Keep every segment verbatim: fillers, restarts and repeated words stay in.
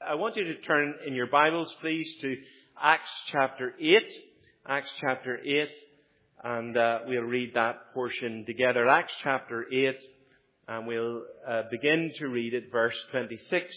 I want you to turn in your Bibles, please, to Acts chapter eight. Acts chapter eight, and uh, we'll read that portion together. Acts chapter eight, and we'll uh, begin to read at verse twenty-six.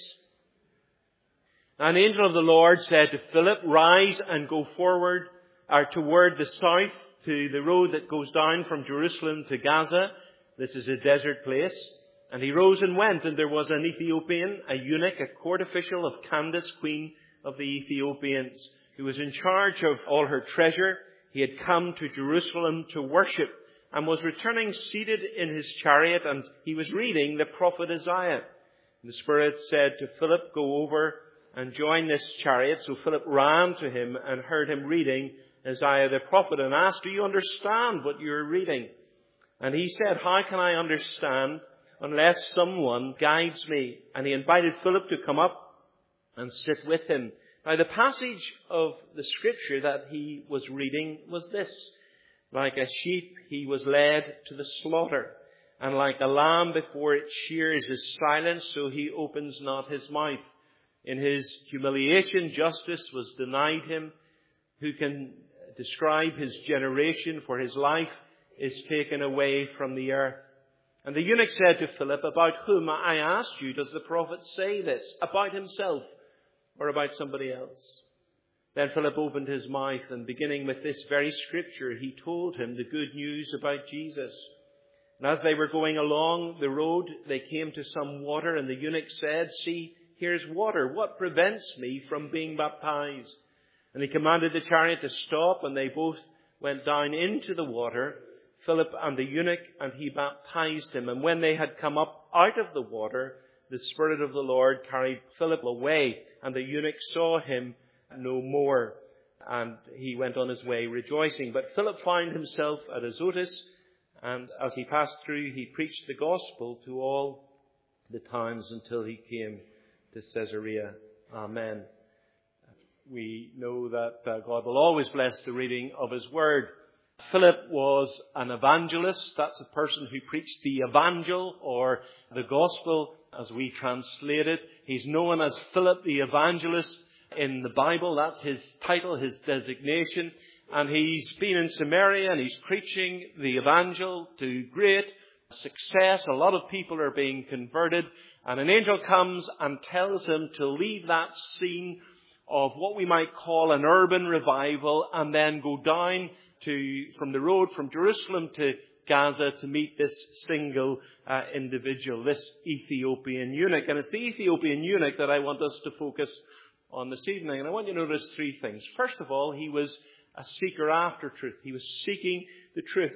An angel of the Lord said to Philip, "Rise and go forward or toward the south to the road that goes down from Jerusalem to Gaza. This is a desert place." And he rose and went, and there was an Ethiopian, a eunuch, a court official of Candace, queen of the Ethiopians, who was in charge of all her treasure. He had come to Jerusalem to worship and was returning seated in his chariot, and he was reading the prophet Isaiah. The Spirit said to Philip, "Go over and join this chariot." So Philip ran to him and heard him reading Isaiah the prophet and asked, "Do you understand what you're reading?" And he said, "How can I understand unless someone guides me?" And he invited Philip to come up and sit with him. Now, the passage of the scripture that he was reading was this: "Like a sheep he was led to the slaughter, and like a lamb before its shears is silent, so he opens not his mouth. In his humiliation justice was denied him. Who can describe his generation? For his life is taken away from the earth." And the eunuch said to Philip, "About whom, I ask you, does the prophet say this? About himself or about somebody else?" Then Philip opened his mouth, and beginning with this very scripture, he told him the good news about Jesus. And as they were going along the road, they came to some water, and the eunuch said, "See, here's water. What prevents me from being baptized?" And he commanded the chariot to stop, and they both went down into the water, Philip and the eunuch, and he baptized him. And when they had come up out of the water, the Spirit of the Lord carried Philip away, and the eunuch saw him no more, and he went on his way rejoicing. But Philip found himself at Azotus, and as he passed through, he preached the gospel to all the towns until he came to Caesarea. Amen. We know that uh, God will always bless the reading of His Word. Philip was an evangelist. That's a person who preached the evangel, or the gospel as we translate it. He's known as Philip the Evangelist in the Bible. That's his title, his designation. And he's been in Samaria and he's preaching the evangel to great success. A lot of people are being converted. And an angel comes and tells him to leave that scene of what we might call an urban revival and then go down to from the road from Jerusalem to Gaza to meet this single uh, individual, this Ethiopian eunuch. And it's the Ethiopian eunuch that I want us to focus on this evening. And I want you to notice three things. First of all, he was a seeker after truth. He was seeking the truth.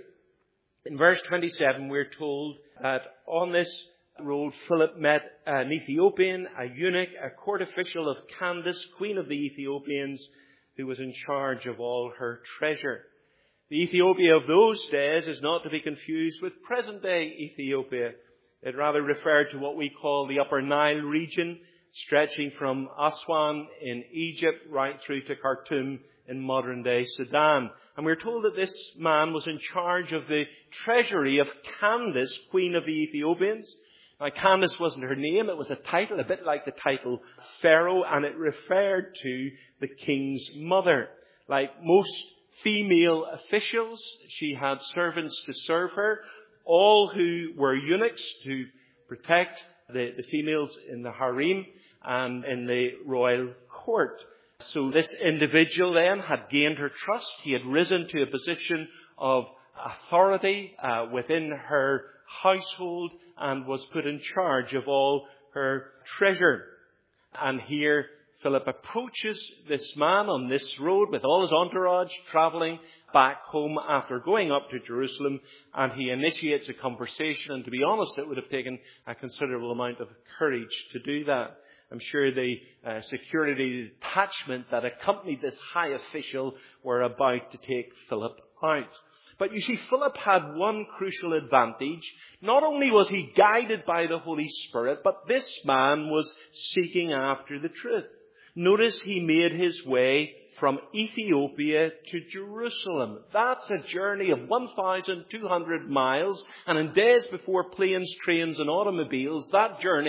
In verse twenty-seven, we're told that on this road, Philip met an Ethiopian, a eunuch, a court official of Candace, queen of the Ethiopians, who was in charge of all her treasure. The Ethiopia of those days is not to be confused with present-day Ethiopia. It rather referred to what we call the Upper Nile region, stretching from Aswan in Egypt right through to Khartoum in modern-day Sudan. And we're told that this man was in charge of the treasury of Candace, queen of the Ethiopians. Now, Candace wasn't her name. It was a title, a bit like the title Pharaoh, and it referred to the king's mother. Like most female officials, she had servants to serve her, all who were eunuchs to protect the, the females in the harem and in the royal court. So this individual then had gained her trust. He had risen to a position of authority uh, within her household and was put in charge of all her treasure. And here Philip approaches this man on this road with all his entourage travelling back home after going up to Jerusalem, and he initiates a conversation. And to be honest, it would have taken a considerable amount of courage to do that. I'm sure the uh, security detachment that accompanied this high official were about to take Philip out. But you see, Philip had one crucial advantage. Not only was he guided by the Holy Spirit, but this man was seeking after the truth. Notice he made his way from Ethiopia to Jerusalem. That's a journey of one thousand two hundred miles. And in days before planes, trains and automobiles, that journey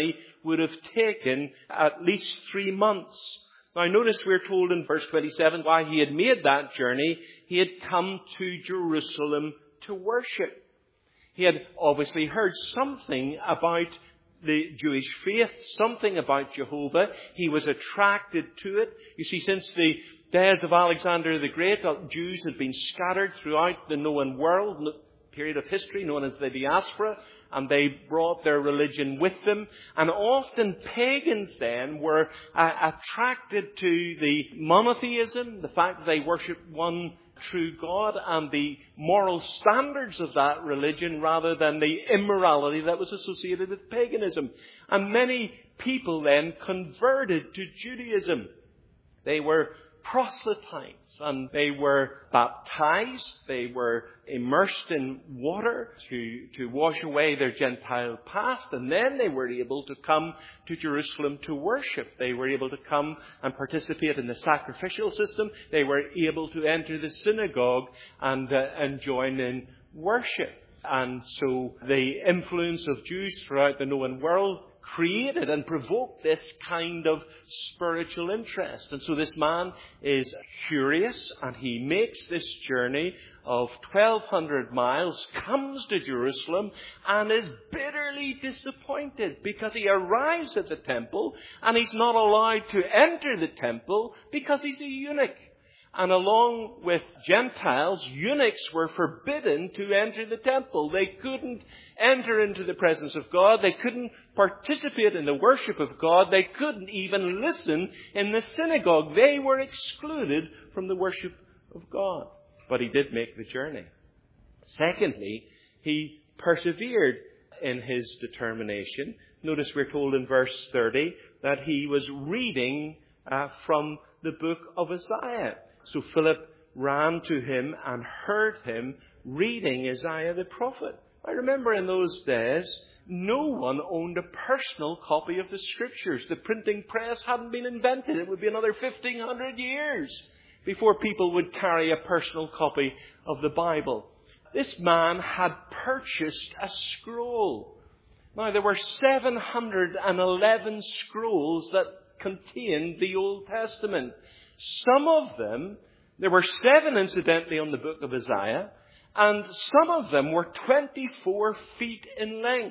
would have taken at least three months. Now notice we're told in verse twenty-seven, why he had made that journey, he had come to Jerusalem to worship. He had obviously heard something about the Jewish faith, something about Jehovah. He was attracted to it. You see, since the days of Alexander the Great, Jews had been scattered throughout the known world, period of history known as the diaspora, and they brought their religion with them. And often pagans then were uh, attracted to the monotheism, the fact that they worshipped one true God, and the moral standards of that religion rather than the immorality that was associated with paganism. And many people then converted to Judaism. They were proselytes, and they were baptized, they were immersed in water to, to wash away their Gentile past, and then they were able to come to Jerusalem to worship. They were able to come and participate in the sacrificial system. They were able to enter the synagogue and, uh, and join in worship. And so the influence of Jews throughout the known world created and provoked this kind of spiritual interest. And so this man is curious, and he makes this journey of twelve hundred miles, comes to Jerusalem, and is bitterly disappointed because he arrives at the temple and he's not allowed to enter the temple because he's a eunuch. And along with Gentiles, eunuchs were forbidden to enter the temple. They couldn't enter into the presence of God. They couldn't participate in the worship of God. They couldn't even listen in the synagogue. They were excluded from the worship of God. But he did make the journey. Secondly, he persevered in his determination. Notice we're told in verse thirty that he was reading uh, from the book of Isaiah. So Philip ran to him and heard him reading Isaiah the prophet. I remember in those days, no one owned a personal copy of the Scriptures. The printing press hadn't been invented. It would be another fifteen hundred years before people would carry a personal copy of the Bible. This man had purchased a scroll. Now, there were seven hundred eleven scrolls that contained the Old Testament. Some of them, there were seven incidentally on the book of Isaiah, and some of them were twenty-four feet in length.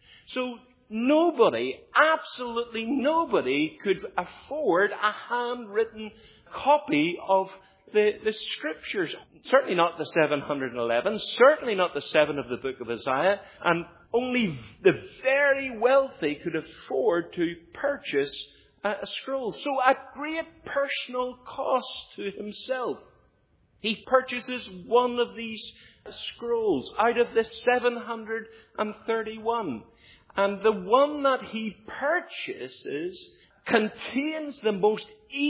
So nobody, absolutely nobody, could afford a handwritten copy of the, the Scriptures. Certainly not the seven hundred eleven, certainly not the seven of the book of Isaiah, and only the very wealthy could afford to purchase a scroll. So at great personal cost to himself, he purchases one of these scrolls out of the seven hundred thirty-one. And the one that he purchases contains the most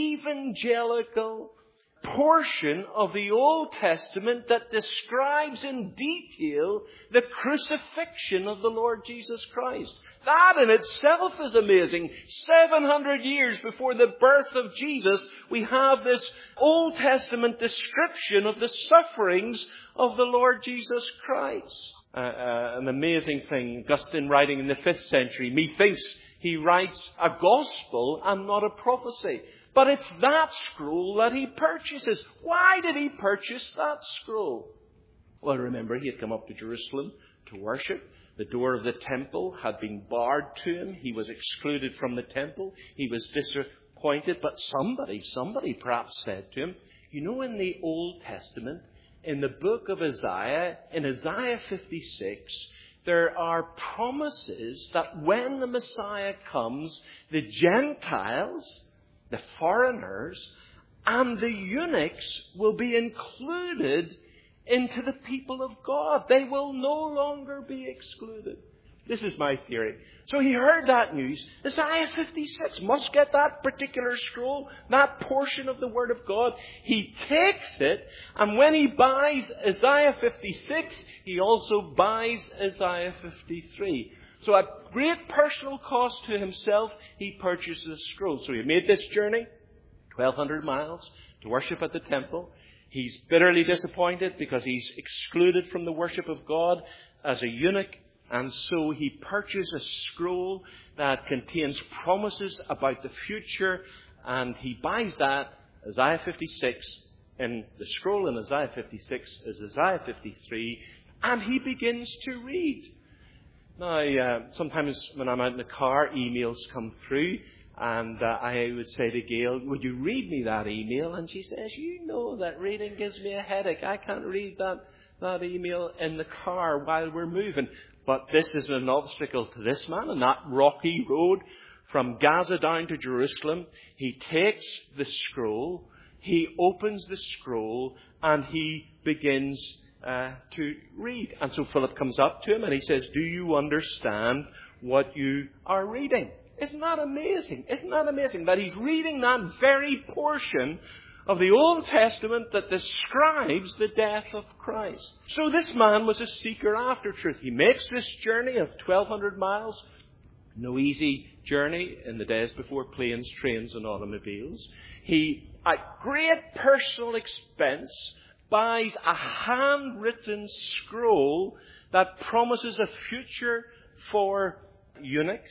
evangelical portion of the Old Testament that describes in detail the crucifixion of the Lord Jesus Christ. That in itself is amazing. seven hundred years before the birth of Jesus, we have this Old Testament description of the sufferings of the Lord Jesus Christ. Uh, uh, an amazing thing. Augustine, writing in the fifth century, methinks he writes a gospel and not a prophecy. But it's that scroll that he purchases. Why did he purchase that scroll? Well, remember, he had come up to Jerusalem to worship. The door of the temple had been barred to him. He was excluded from the temple. He was disappointed. But somebody, somebody perhaps said to him, you know, in the Old Testament, in the book of Isaiah, in Isaiah fifty-six, there are promises that when the Messiah comes, the Gentiles, the foreigners, and the eunuchs will be included into the people of God. They will no longer be excluded. This is my theory. So he heard that news. Isaiah fifty-six must get that particular scroll, that portion of the Word of God. He takes it, and when he buys Isaiah fifty-six, he also buys Isaiah fifty-three. So at great personal cost to himself, he purchases a scroll. So he made this journey, twelve hundred miles, to worship at the temple. He's bitterly disappointed because he's excluded from the worship of God as a eunuch. And so he purchased a scroll that contains promises about the future, and he buys that, Isaiah fifty-six, and the scroll in Isaiah fifty-six is Isaiah fifty-three, and he begins to read. Now, uh, sometimes when I'm out in the car, emails come through, and uh, I would say to Gail, would you read me that email? And she says, you know that reading gives me a headache. I can't read that, that email in the car while we're moving. But this is an obstacle to this man on that rocky road from Gaza down to Jerusalem. He takes the scroll, he opens the scroll, and he begins uh, to read. And so Philip comes up to him and he says, do you understand what you are reading? Isn't that amazing? Isn't that amazing that he's reading that very portion of the Old Testament that describes the death of Christ? So this man was a seeker after truth. He makes this journey of twelve hundred miles. No easy journey in the days before planes, trains and automobiles. He, at great personal expense, buys a handwritten scroll that promises a future for eunuchs.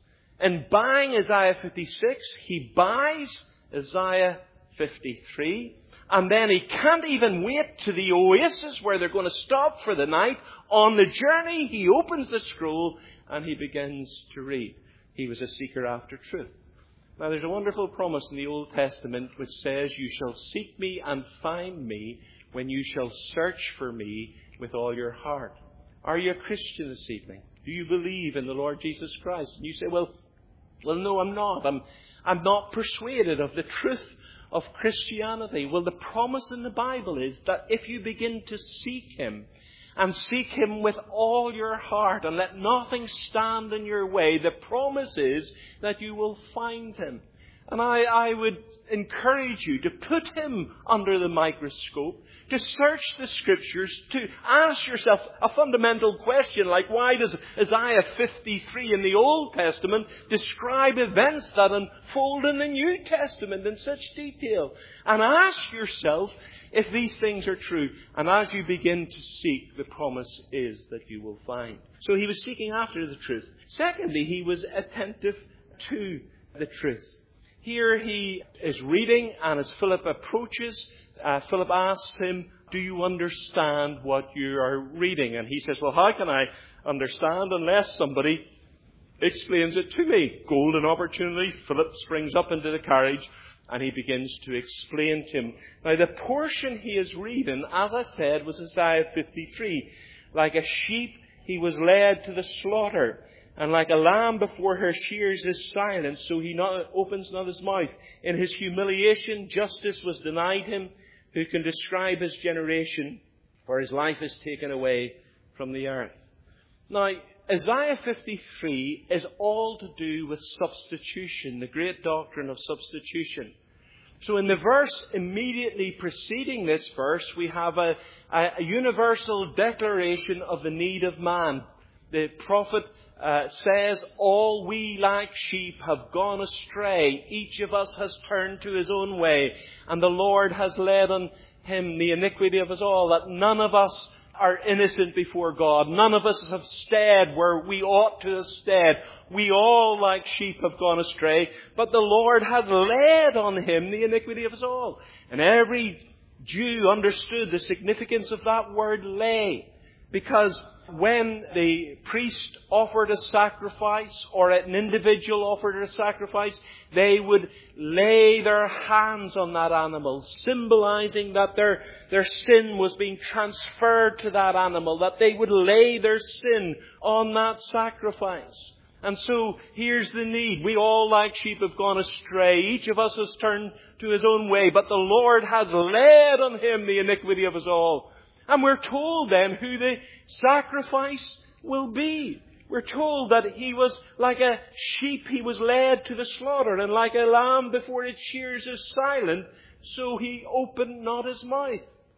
In buying Isaiah fifty-six, he buys Isaiah fifty-three, and then he can't even wait to the oasis where they're going to stop for the night. On the journey, he opens the scroll and he begins to read. He was a seeker after truth. Now, there's a wonderful promise in the Old Testament which says, you shall seek me and find me when you shall search for me with all your heart. Are you a Christian this evening? Do you believe in the Lord Jesus Christ? And you say, well, well, no, I'm not. I'm, I'm not persuaded of the truth of Christianity. Well, the promise in the Bible is that if you begin to seek Him, and seek Him with all your heart, and let nothing stand in your way, the promise is that you will find Him. And I, I would encourage you to put Him under the microscope, to search the Scriptures, to ask yourself a fundamental question like, why does Isaiah fifty-three in the Old Testament describe events that unfold in the New Testament in such detail? And ask yourself if these things are true. And as you begin to seek, the promise is that you will find. So he was seeking after the truth. Secondly, he was attentive to the truth. Here he is reading, and as Philip approaches, uh, Philip asks him, do you understand what you are reading? And he says, well, how can I understand unless somebody explains it to me? Golden opportunity. Philip springs up into the carriage and he begins to explain to him. Now, the portion he is reading, as I said, was Isaiah fifty-three. Like a sheep, he was led to the slaughter. And like a lamb before her shears is silent, so he not, opens not his mouth. In his humiliation, justice was denied him. Who can describe his generation? For his life is taken away from the earth. Now, Isaiah fifty-three is all to do with substitution, the great doctrine of substitution. So in the verse immediately preceding this verse, we have a, a, a universal declaration of the need of man. The prophet uh, says, all we like sheep have gone astray. Each of us has turned to his own way. And the Lord has laid on him the iniquity of us all, that none of us are innocent before God. None of us have stayed where we ought to have stayed. We all, like sheep, have gone astray. But the Lord has laid on him the iniquity of us all. And every Jew understood the significance of that word lay. Because when the priest offered a sacrifice, or an individual offered a sacrifice, they would lay their hands on that animal, symbolizing that their, their sin was being transferred to that animal, that they would lay their sin on that sacrifice. And so here's the need. We all, like sheep, have gone astray. Each of us has turned to his own way, but the Lord has laid on him the iniquity of us all. And we're told then who the sacrifice will be. We're told that he was like a sheep, he was led to the slaughter, and like a lamb before its shears is silent, so he opened not his mouth.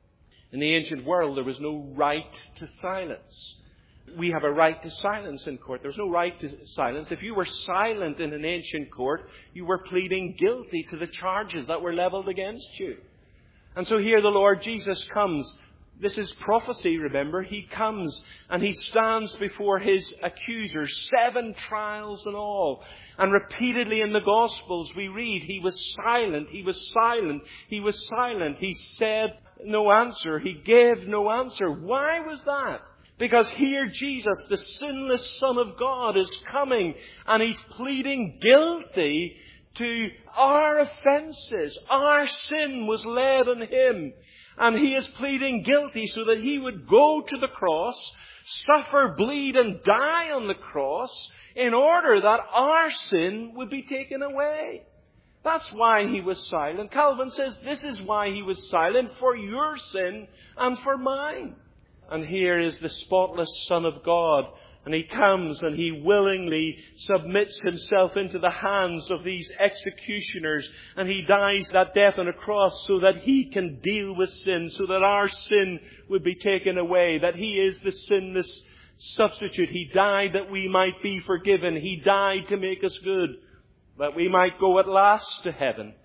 In the ancient world, there was no right to silence. We have a right to silence in court. There's no right to silence. If you were silent in an ancient court, you were pleading guilty to the charges that were leveled against you. And so here the Lord Jesus comes. This is prophecy, remember. He comes and he stands before his accusers, seven trials in all. And repeatedly in the Gospels we read, he was silent, he was silent, he was silent. He said no answer, he gave no answer. Why was that? Because here Jesus, the sinless Son of God, is coming and he's pleading guilty to our offences. Our sin was laid on him. And he is pleading guilty so that he would go to the cross, suffer, bleed and die on the cross in order that our sin would be taken away. That's why he was silent. Calvin says this is why he was silent, for your sin and for mine. And here is the spotless Son of God. And he comes and he willingly submits himself into the hands of these executioners. And he dies that death on a cross so that he can deal with sin, so that our sin would be taken away, that he is the sinless substitute. He died that we might be forgiven. He died to make us good, that we might go at last to heaven,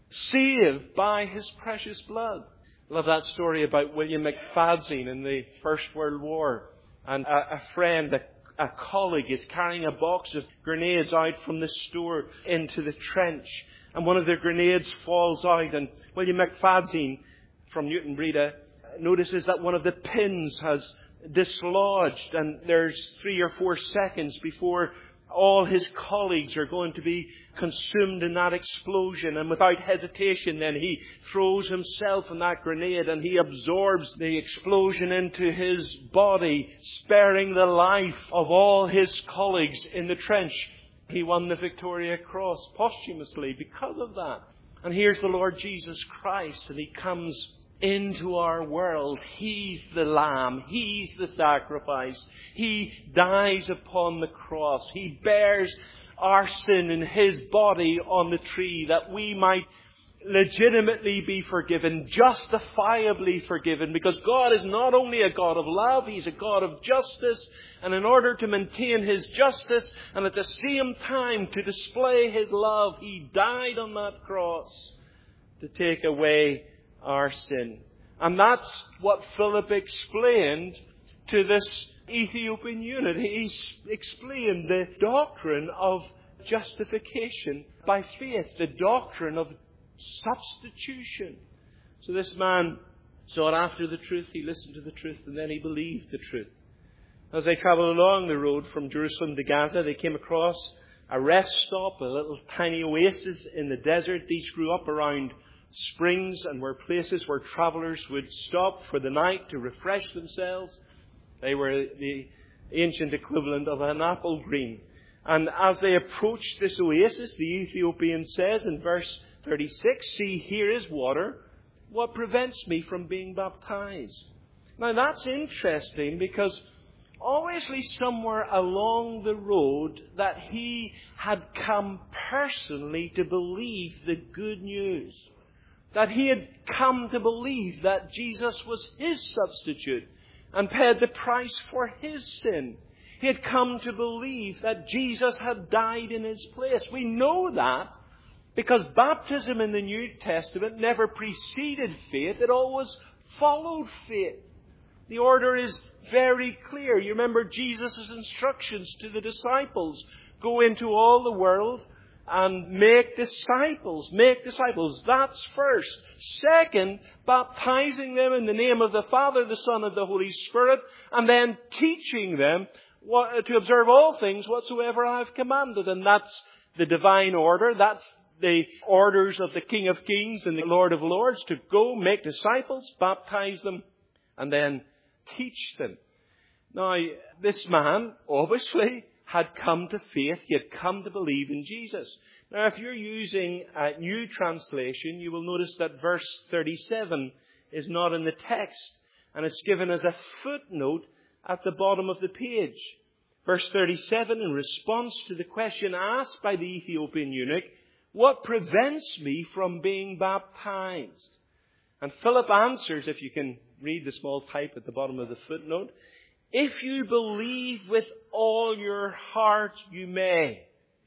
saved by his precious blood. I love that story about William McFadzean in the First World War. And a, a friend, a A colleague is carrying a box of grenades out from the store into the trench. And one of the grenades falls out. And William McFadzean from Newton Breda notices that one of the pins has dislodged. And there's three or four seconds before all his colleagues are going to be consumed in that explosion. And without hesitation then he throws himself in that grenade and he absorbs the explosion into his body, sparing the life of all his colleagues in the trench. He won the Victoria Cross posthumously because of that. And here's the Lord Jesus Christ, and he comes into our world. He's the Lamb. He's the sacrifice. He dies upon the cross. He bears our sin in his body on the tree that we might legitimately be forgiven, justifiably forgiven, because God is not only a God of love, he's a God of justice, and in order to maintain his justice and at the same time to display his love, he died on that cross to take away our sin. And that's what Philip explained to this Ethiopian eunuch. He explained the doctrine of justification by faith, the doctrine of substitution. So this man sought after the truth, he listened to the truth, and then he believed the truth. As they travelled along the road from Jerusalem to Gaza, they came across a rest stop, a little tiny oasis in the desert. These grew up around springs and were places where travellers would stop for the night to refresh themselves. They were the ancient equivalent of an apple green. And as they approached this oasis, the Ethiopian says in verse thirty-six, "See, here is water. What prevents me from being baptized?" Now that's interesting because obviously somewhere along the road that he had come personally to believe the good news. That he had come to believe that Jesus was his substitute and paid the price for his sin. He had come to believe that Jesus had died in his place. We know that because baptism in the New Testament never preceded faith. It always followed faith. The order is very clear. You remember Jesus' instructions to the disciples. Go into all the world and make disciples. Make disciples. That's first. Second, baptizing them in the name of the Father, the Son, and the Holy Spirit. And then teaching them what, to observe all things whatsoever I have commanded. And that's the divine order. That's the orders of the King of Kings and the Lord of Lords. To go, make disciples, baptize them, and then teach them. Now, this man, obviously, had come to faith. He had come to believe in Jesus. Now, if you're using a new translation, you will notice that verse thirty-seven is not in the text, and it's given as a footnote at the bottom of the page. Verse thirty-seven, in response to the question asked by the Ethiopian eunuch, "What prevents me from being baptized?" And Philip answers, if you can read the small type at the bottom of the footnote, "If you believe with all your heart, you may."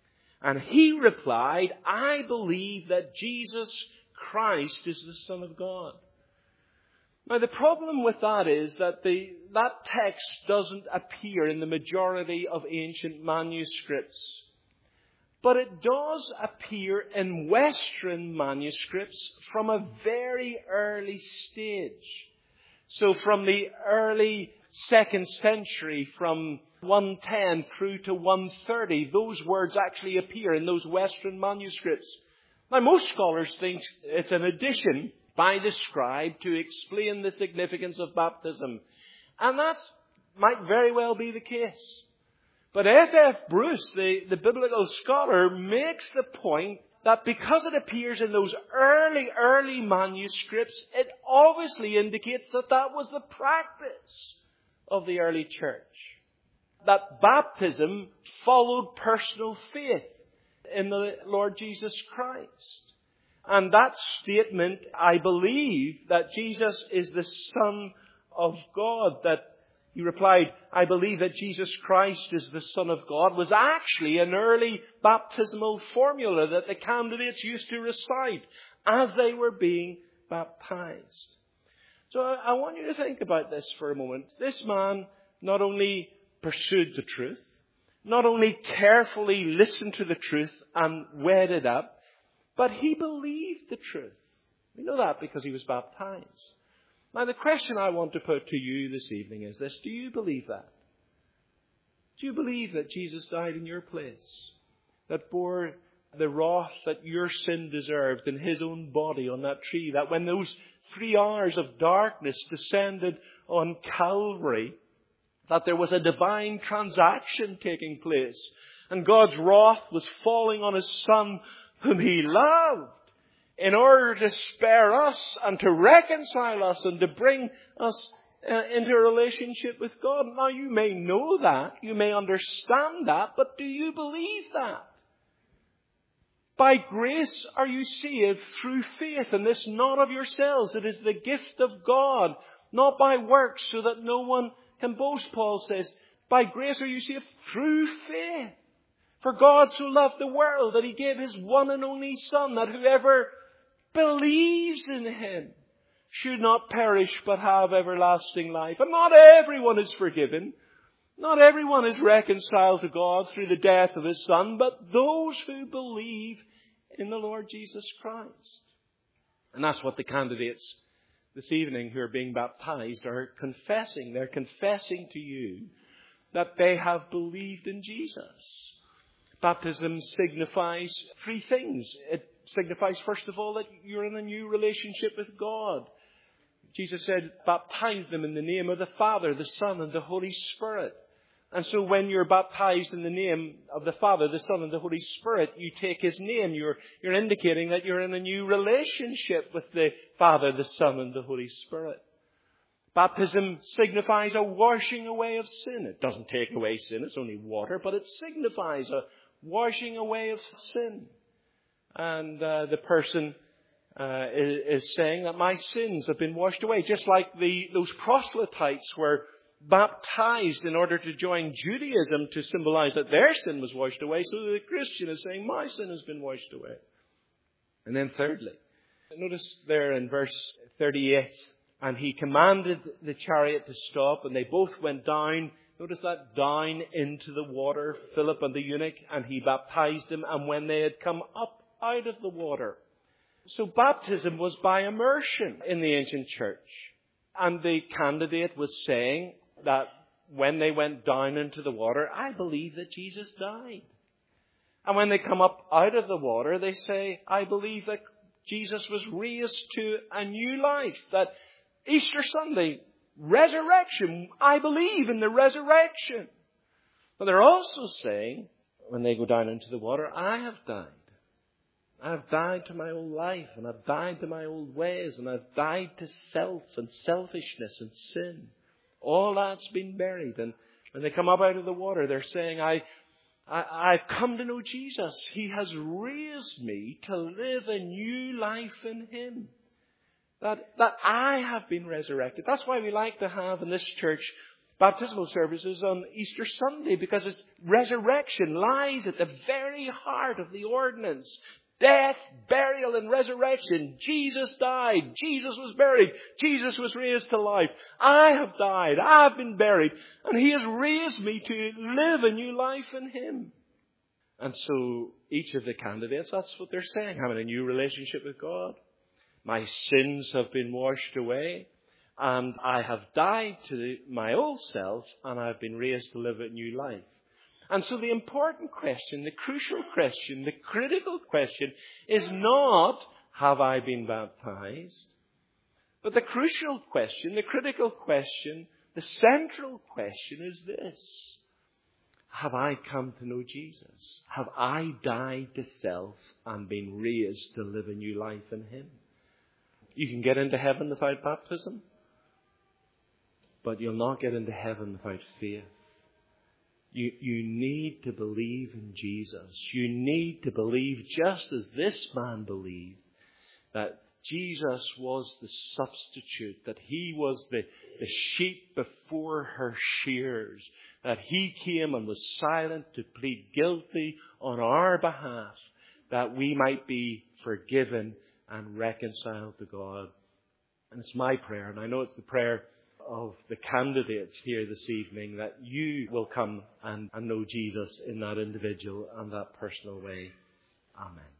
And he replied, "I believe that Jesus Christ is the Son of God." Now, the problem with that is that the, that text doesn't appear in the majority of ancient manuscripts. But it does appear in Western manuscripts from a very early stage. So from the early second century, from one ten through to one thirty, those words actually appear in those Western manuscripts. Now, most scholars think it's an addition by the scribe to explain the significance of baptism. And that might very well be the case. But F F Bruce, the, the biblical scholar, makes the point that because it appears in those early, early manuscripts, it obviously indicates that that was the practice of the early church. That baptism followed personal faith in the Lord Jesus Christ. And that statement, I believe that Jesus is the Son of God, that he replied, I believe that Jesus Christ is the Son of God, was actually an early baptismal formula that the candidates used to recite as they were being baptized. So I want you to think about this for a moment. This man not only pursued the truth, not only carefully listened to the truth and weighed it up, but he believed the truth. We know that because he was baptized. Now, the question I want to put to you this evening is this. Do you believe that? Do you believe that Jesus died in your place? That bore the wrath that your sin deserved in his own body on that tree? That when those three hours of darkness descended on Calvary, that there was a divine transaction taking place. And God's wrath was falling on his Son whom he loved, in order to spare us and to reconcile us and to bring us uh, into a relationship with God. Now, you may know that, you may understand that, but do you believe that? By grace are you saved through faith, and this not of yourselves. It is the gift of God, not by works, so that no one can boast, Paul says. By grace are you saved through faith. For God so loved the world that he gave his one and only Son, that whoever believes in him should not perish but have everlasting life. And not everyone is forgiven. Not everyone is reconciled to God through the death of his Son, but those who believe in the Lord Jesus Christ. And that's what the candidates this evening who are being baptized are confessing. They're confessing to you that they have believed in Jesus. Baptism signifies three things. It signifies, first of all, that you're in a new relationship with God. Jesus said, baptize them in the name of the Father, the Son, and the Holy Spirit. And so when you're baptized in the name of the Father, the Son, and the Holy Spirit, you take his name. You're, you're indicating that you're in a new relationship with the Father, the Son, and the Holy Spirit. Baptism signifies a washing away of sin. It doesn't take away sin, it's only water, but it signifies a washing away of sin. And uh, the person uh, is, is saying that my sins have been washed away. Just like the those proselytes were baptized in order to join Judaism to symbolize that their sin was washed away. So the Christian is saying my sin has been washed away. And then thirdly, notice there in verse thirty-eight, and he commanded the chariot to stop, and they both went down. Notice that, down into the water, Philip and the eunuch, and he baptized them. And when they had come up out of the water. So baptism was by immersion in the ancient church. And the candidate was saying that when they went down into the water, I believe that Jesus died. And when they come up out of the water, they say, I believe that Jesus was raised to a new life. That Easter Sunday, resurrection, I believe in the resurrection. But they're also saying, when they go down into the water, I have died. I have died to my old life, and I've died to my old ways, and I've died to self and selfishness and sin. All that's been buried. And when they come up out of the water, they're saying, I, I, I've come to know Jesus. He has raised me to live a new life in him. That, that I have been resurrected. That's why we like to have in this church baptismal services on Easter Sunday, because it's resurrection lies at the very heart of the ordinance. death, burial, and resurrection. Jesus died. Jesus was buried. Jesus was raised to life. I have died. I have been buried. And He has raised me to live a new life in Him. And so each of the candidates, that's what they're saying. Having a new relationship with God. My sins have been washed away. And I have died to my old self. And I've been raised to live a new life. And so the important question, the crucial question, the critical question is not, have I been baptized? But the crucial question, the critical question, the central question is this. Have I come to know Jesus? Have I died to self and been raised to live a new life in Him? You can get into heaven without baptism, but you'll not get into heaven without faith. You, you need to believe in Jesus. You need to believe, just as this man believed, that Jesus was the substitute, that He was the, the sheep before her shears, that He came and was silent to plead guilty on our behalf, that we might be forgiven and reconciled to God. And it's my prayer, and I know it's the prayer of the candidates here this evening, that you will come and, and know Jesus in that individual and that personal way. Amen.